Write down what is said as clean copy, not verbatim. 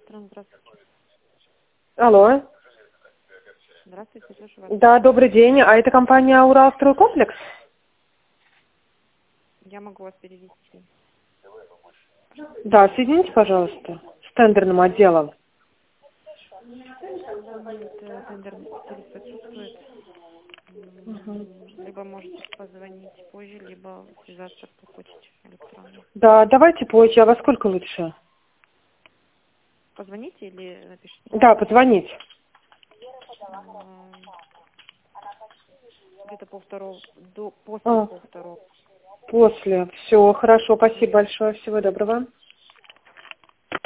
Электрон, здравствуйте. Алло. Здравствуйте, слышу вас. Да, добрый день. А это компания «Уралстройкомплекс»? Я могу вас перевести. Да, соедините, пожалуйста, с тендерным отделом. На данный момент тендерный специалист отсутствует. Либо можете позвонить позже, либо связаться по почте электронной. Да, давайте позже. А во сколько лучше? Позвоните или напишите? Да, позвонить. Где-то после А, полвторого. после. Все, хорошо. Спасибо большое. Всего доброго.